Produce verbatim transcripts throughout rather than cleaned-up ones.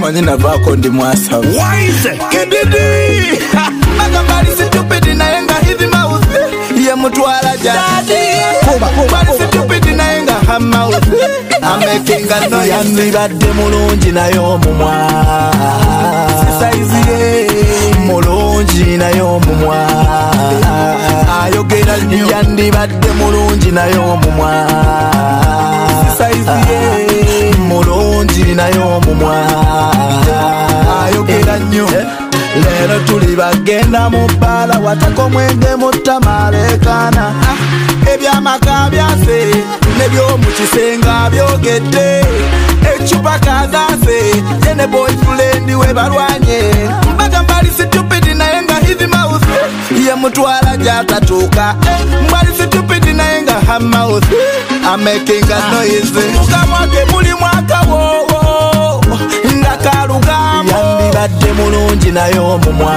tamanyi navaako ndi mwasabu kididi magambali situpidi naye nga hivi mauzi ye mutwala jadi bali situpidi naye nga hamauzi amekinga no yandibadde mulungi naye omumwa saizi ye mulungi naye omumwa ayogera yandibadde mulungi naye omumwa saizi ye mulungi naye omumwa ayogera nnyo lero tuli bagenda mu bbala watako mwenge mutamalekana ebyamaka byase nebyomu kisenga byogedde ecupa kazase yene boyfriend we balwanye mbagambali situpidi naye nga hivi mouth ye mutwala jatatuka mbali situpidi naye nga hamouth amekinga noise mukamwake muli mwaka wowo ngakalugambo yandibadde mulungi naye omumwa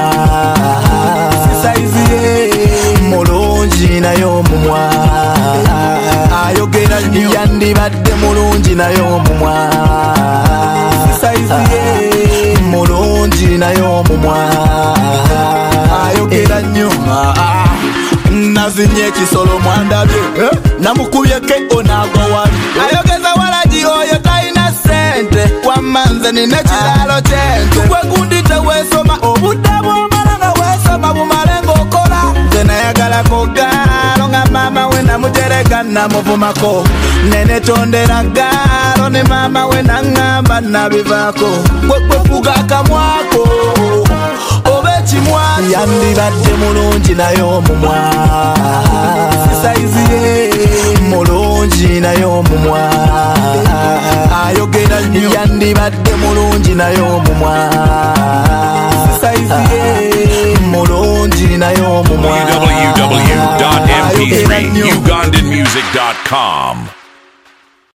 saizi ye mulungi naye omumwa ayogera yandibadde mulungi naye omumwa saizi ye mulungi naye omumwa ayogera nnyo nazinye ekisolo mwandabye namukubye ke onagwa wali ayogeza walagi oyo talina sente wamanze nina kiralo kyente gwe gundi teweesoma obudde bwomala nga weesoma bumale ng'okola nze nayagalako gaalo nga maama we namutereka namuvumako nenetondera gaalo ne maama we naŋŋamba nabivaako gwe kwefuga akamwako oba ekimwa yandibadde mulungi naye omumwa saizi ye mulungi naye omumwa ayogera yandibadde mulungi naye omumwa saizi ye mulungi naye omumwa w w w dot m p three ugandan music dot com